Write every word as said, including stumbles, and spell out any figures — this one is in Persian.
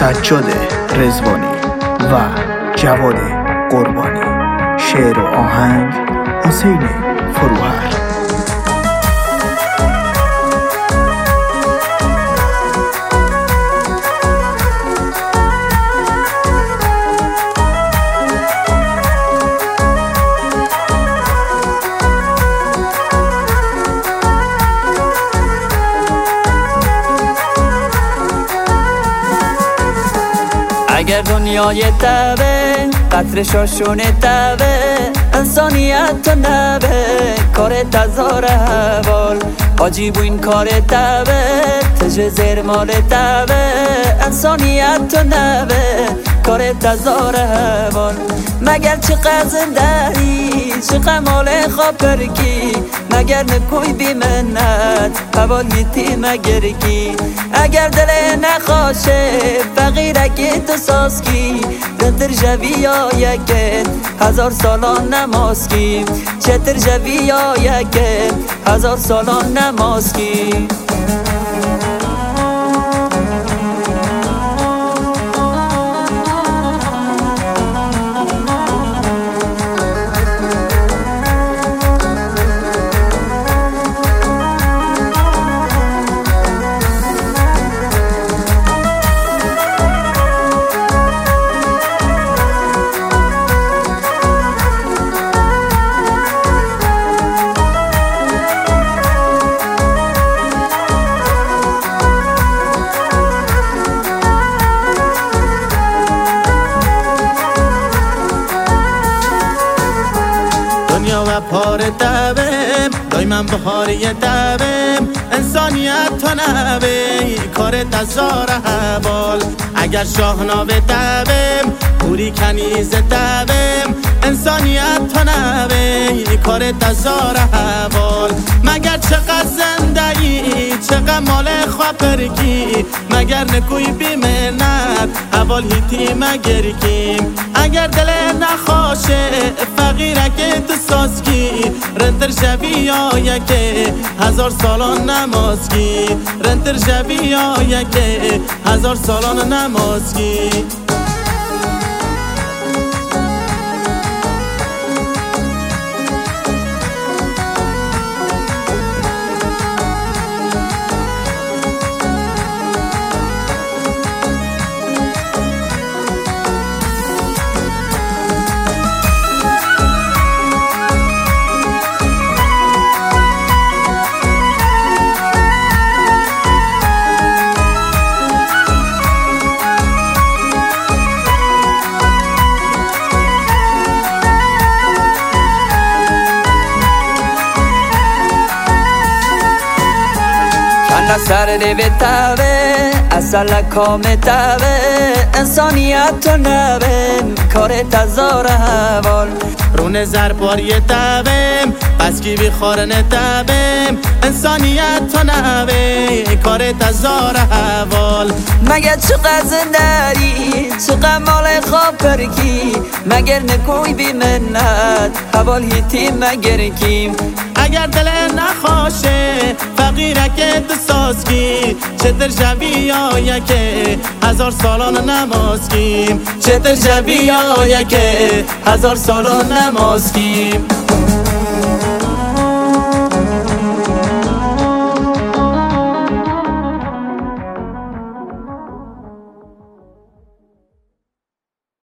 سجاد رضوانی و جواد قربانی. شعر و آهنگ حسین فروهر. اگر دنیای تبه قطر شاشونه تبه انسانیت تو نبه کار تزار حوال حاجی بو این کار تبه تجه زیر مال تبه انسانیت تو نبه کار تزار حوال مگر چه قزندری چه قمال خاپرکی مگر نکوی بی منت حوال گیتی مگر کی اگر دل نخواشه فقیرکی تو ساز کی دلتر جوی یا یکه هزار سالان نماز کی چتر جوی یا یکه هزار سالان نماز کی و پار تبم دایما بهاری تبم انسانیت تو نبه کار تزار حوال اگر شاهنامه تبم پوری کنیز تبم انسانیت تو نبه کار تزار حوال مگر چقدر زندگی چقدر مال خواپرکی مگر نکوی بی منت حوال هیتی مگر کیم اگر دل نخواشه فقیرکه تو ساز کی رنتر شوی یا یکه هزار سالان نماز کی رنتر شوی یا یکه هزار سالان نماز کی سر رو تبه اصلا کام تبه انسانیت تو نبه کار تزار حوال رون زرباری تبم بس کی بیخارن تبم انسانیت تو نبه کار تزار حوال مگر چه قزندری چه قمال خاپرکی مگر نکوی بی منت حوال هیتی مگر کیم اگر دل نخواشه فقیرکه تو ساز کی چتر جوی یا یکه هزار سالان نماز کیم چتر جوی یا یکه هزار سالان نماز کیم